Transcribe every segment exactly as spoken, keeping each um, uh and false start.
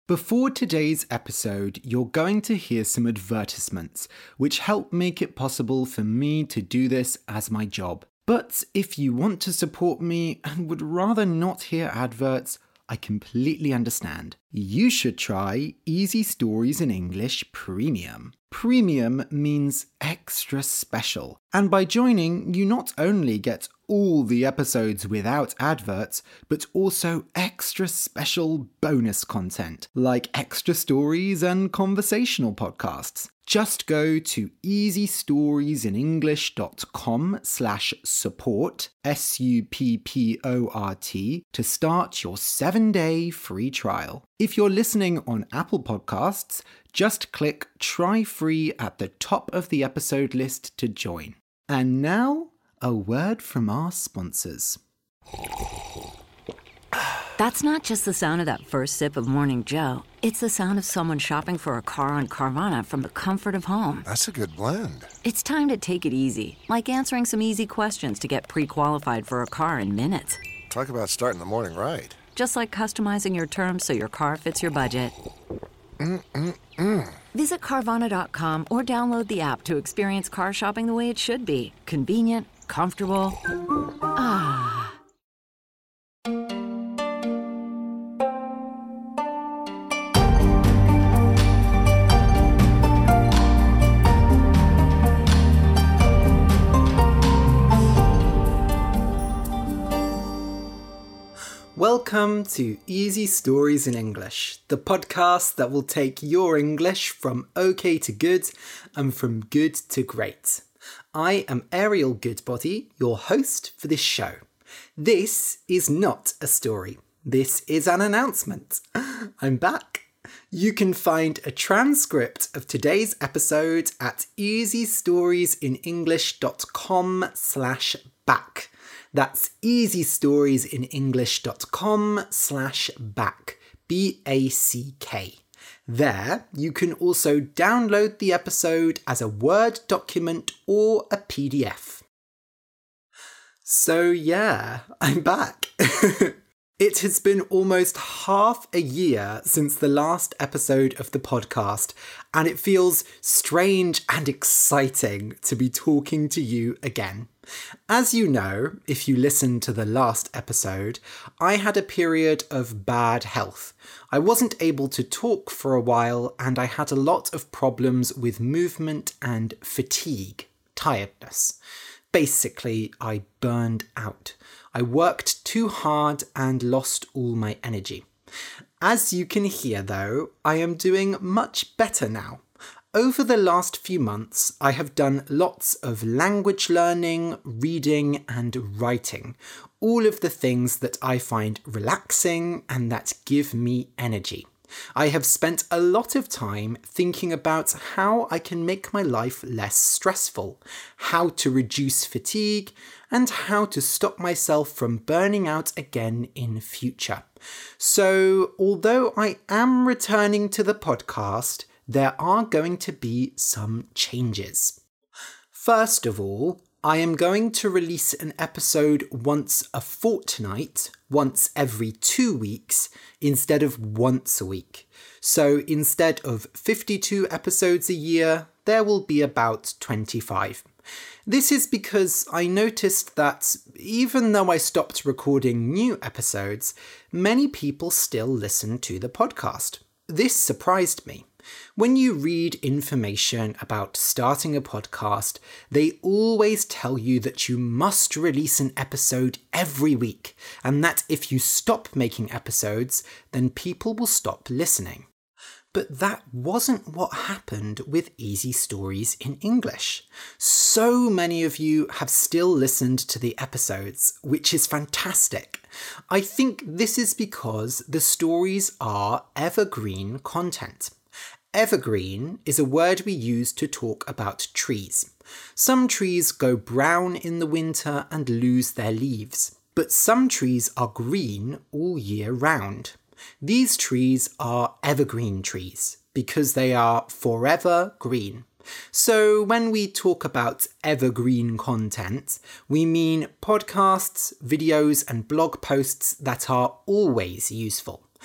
Before today's episode, you're going to hear some advertisements, which help make it possible for me to do this as my job. But if you want to support me and would rather not hear adverts, I completely understand. You should try Easy Stories in English Premium. Premium means extra special. And by joining, you not only get all the episodes without adverts, but also extra special bonus content, like extra stories and conversational podcasts. Just go to easystoriesinenglish.com slash support, S U P P O R T, to start your seven-day free trial. If you're listening on Apple Podcasts, just click Try Free at the top of the episode list to join. And now, a word from our sponsors. That's not just the sound of that first sip of Morning Joe. It's the sound of someone shopping for a car on Carvana from the comfort of home. That's a good blend. It's time to take it easy, like answering some easy questions to get pre-qualified for a car in minutes. Talk about starting the morning right. Just like customizing your terms so your car fits your budget. Mm-mm-mm. Visit Carvana dot com or download the app to experience car shopping the way it should be. Convenient, comfortable. Ah. Welcome to Easy Stories in English, the podcast that will take your English from okay to good and from good to great. I am Ariel Goodbody, your host for this show. This is not a story. This is an announcement. I'm back. You can find a transcript of today's episode at easystoriesinenglish.com slash back. That's easystoriesinenglish.com slash back, B A C K. There, you can also download the episode as a Word document or a P D F. So yeah, I'm back. It has been almost half a year since the last episode of the podcast, and it feels strange and exciting to be talking to you again. As you know, if you listened to the last episode, I had a period of bad health. I wasn't able to talk for a while, and I had a lot of problems with movement and fatigue, tiredness. Basically, I burned out. I worked too hard and lost all my energy. As you can hear though, I am doing much better now. Over the last few months, I have done lots of language learning, reading and writing. All of the things that I find relaxing and that give me energy. I have spent a lot of time thinking about how I can make my life less stressful, how to reduce fatigue, and how to stop myself from burning out again in future. So, although I am returning to the podcast, there are going to be some changes. First of all, I am going to release an episode once a fortnight, once every two weeks, instead of once a week. So instead of fifty-two episodes a year, there will be about twenty-five. This is because I noticed that even though I stopped recording new episodes, many people still listen to the podcast. This surprised me. When you read information about starting a podcast, they always tell you that you must release an episode every week, and that if you stop making episodes, then people will stop listening. But that wasn't what happened with Easy Stories in English. So many of you have still listened to the episodes, which is fantastic. I think this is because the stories are evergreen content. Evergreen is a word we use to talk about trees. Some trees go brown in the winter and lose their leaves, but some trees are green all year round. These trees are evergreen trees because they are forever green. So when we talk about evergreen content, we mean podcasts, videos, and blog posts that are always useful.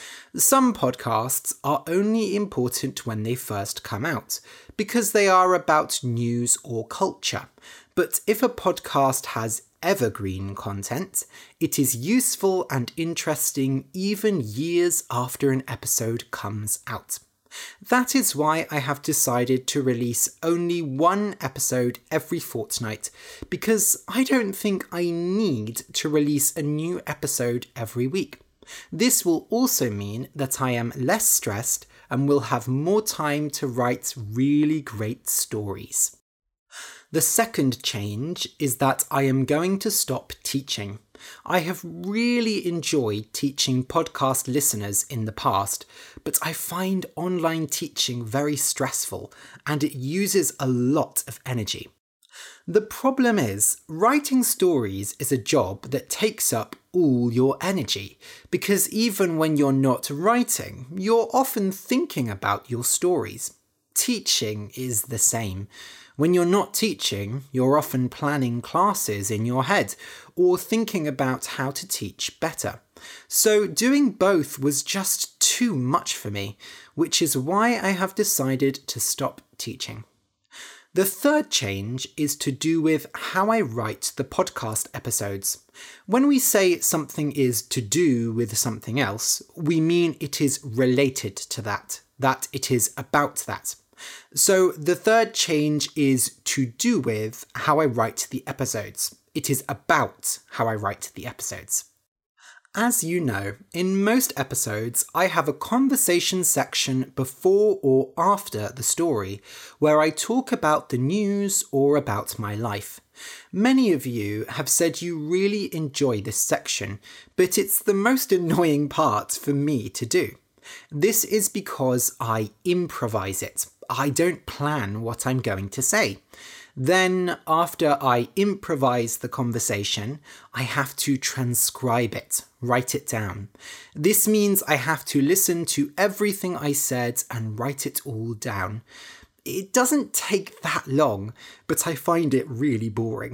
Some podcasts are only important when they first come out, because they are about news or culture. But if a podcast has evergreen content, it is useful and interesting even years after an episode comes out. That is why I have decided to release only one episode every fortnight, because I don't think I need to release a new episode every week. This will also mean that I am less stressed and will have more time to write really great stories. The second change is that I am going to stop teaching. I have really enjoyed teaching podcast listeners in the past, but I find online teaching very stressful and it uses a lot of energy. The problem is, writing stories is a job that takes up all your energy, because even when you're not writing, you're often thinking about your stories. Teaching is the same. When you're not teaching, you're often planning classes in your head or thinking about how to teach better. So doing both was just too much for me, which is why I have decided to stop teaching. The third change is to do with how I write the podcast episodes. When we say something is to do with something else, we mean it is related to that, that it is about that. So the third change is to do with how I write the episodes. It is about how I write the episodes. As you know, in most episodes, I have a conversation section before or after the story, where I talk about the news or about my life. Many of you have said you really enjoy this section, but it's the most annoying part for me to do. This is because I improvise it. I don't plan what I'm going to say. Then, after I improvise the conversation, I have to transcribe it, write it down. This means I have to listen to everything I said and write it all down. It doesn't take that long, but I find it really boring.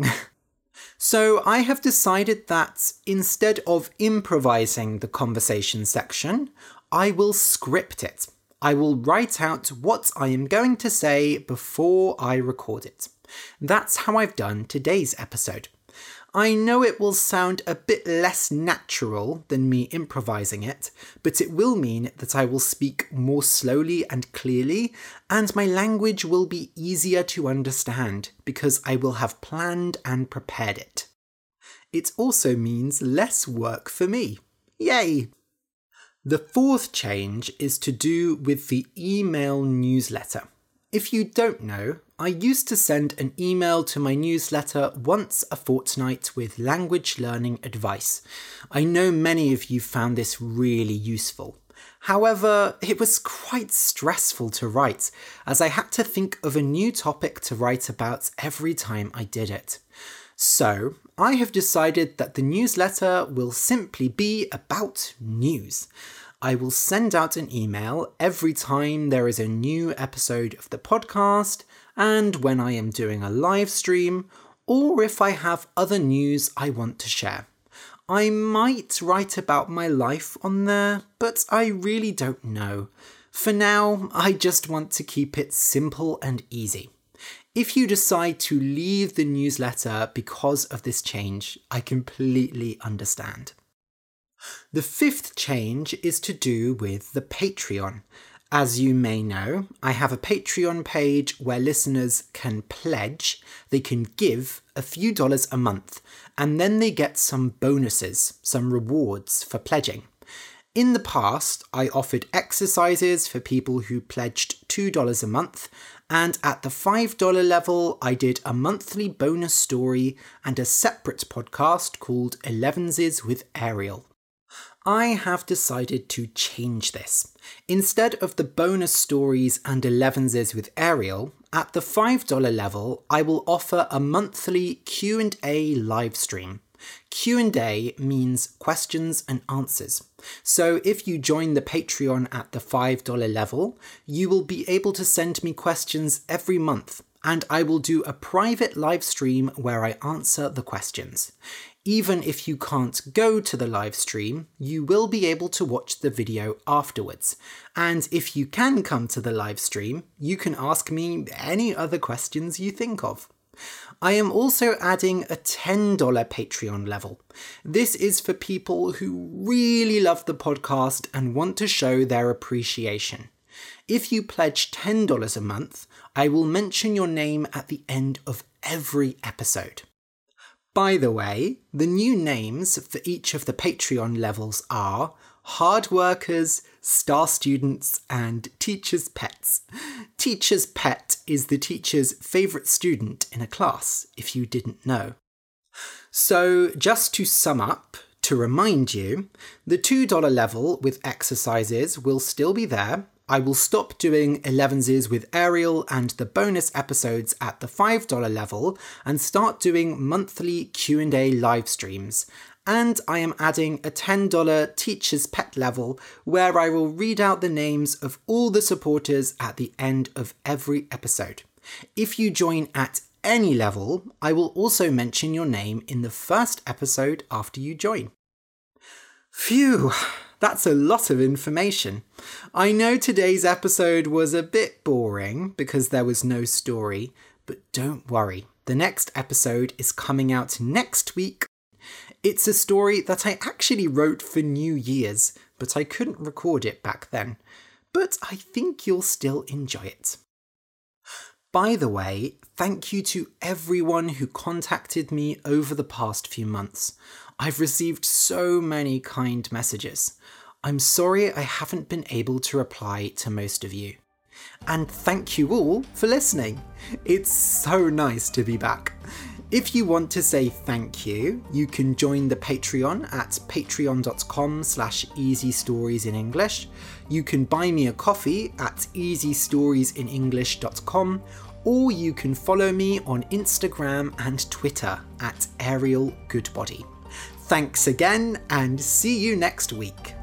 So I have decided that instead of improvising the conversation section, I will script it. I will write out what I am going to say before I record it. That's how I've done today's episode. I know it will sound a bit less natural than me improvising it, but it will mean that I will speak more slowly and clearly, and my language will be easier to understand because I will have planned and prepared it. It also means less work for me. Yay! The fourth change is to do with the email newsletter. If you don't know, I used to send an email to my newsletter once a fortnight with language learning advice. I know many of you found this really useful. However, it was quite stressful to write, as I had to think of a new topic to write about every time I did it. So, I have decided that the newsletter will simply be about news. I will send out an email every time there is a new episode of the podcast, and when I am doing a live stream, or if I have other news I want to share. I might write about my life on there, but I really don't know. For now, I just want to keep it simple and easy. If you decide to leave the newsletter because of this change, I completely understand. The fifth change is to do with the Patreon. As you may know, I have a Patreon page where listeners can pledge, they can give a few dollars a month, and then they get some bonuses, some rewards for pledging. In the past, I offered exercises for people who pledged two dollars a month, and at the five dollars level, I did a monthly bonus story and a separate podcast called Elevenses with Ariel. I have decided to change this. Instead of the bonus stories and Elevenses with Ariel, at the five dollars level, I will offer a monthly Q and A live stream. Q and A means questions and answers. So if you join the Patreon at the five dollars level, you will be able to send me questions every month, and I will do a private live stream where I answer the questions. Even if you can't go to the live stream, you will be able to watch the video afterwards. And if you can come to the live stream, you can ask me any other questions you think of. I am also adding a ten dollars Patreon level. This is for people who really love the podcast and want to show their appreciation. If you pledge ten dollars a month, I will mention your name at the end of every episode. By the way, the new names for each of the Patreon levels are Hard Workers, Star Students, and Teacher's Pets. Teacher's Pet is the teacher's favourite student in a class, if you didn't know. So, just to sum up, to remind you, the two dollars level with exercises will still be there. I will stop doing elevenses with Ariel and the bonus episodes at the five dollars level and start doing monthly Q and A live streams. And I am adding a ten dollars Teacher's Pet level where I will read out the names of all the supporters at the end of every episode. If you join at any level, I will also mention your name in the first episode after you join. Phew! That's a lot of information. I know today's episode was a bit boring because there was no story, but don't worry, the next episode is coming out next week. It's a story that I actually wrote for New Year's, but I couldn't record it back then. But I think you'll still enjoy it. By the way, thank you to everyone who contacted me over the past few months. I've received so many kind messages. I'm sorry I haven't been able to reply to most of you. And thank you all for listening. It's so nice to be back. If you want to say thank you, you can join the Patreon at patreon.com slash easystoriesin English. You can buy me a coffee at easystoriesinenglish dot com, or you can follow me on Instagram and Twitter at Ariel Goodbody. Thanks again, and see you next week.